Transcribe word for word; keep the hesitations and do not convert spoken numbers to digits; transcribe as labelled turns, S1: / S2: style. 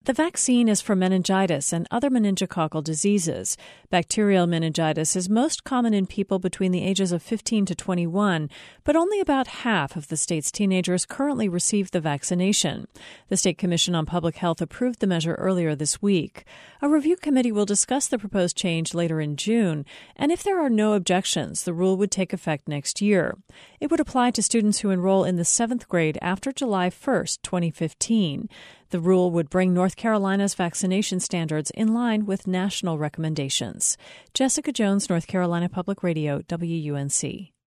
S1: The vaccine is for meningitis and other meningococcal diseases. Bacterial meningitis is most common in people between the ages of fifteen to twenty-one, but only about half of the state's teenagers currently receive the vaccination. The State Commission on Public Health approved the measure earlier this week. A review committee will discuss the proposed change later in June, and if there are no objections, the rule would take effect next year. It would apply to students who enroll in the seventh grade after July first, twenty fifteen. The rule would bring North Carolina's vaccination standards in line with national recommendations. Jessica Jones, North Carolina Public Radio, W U N C.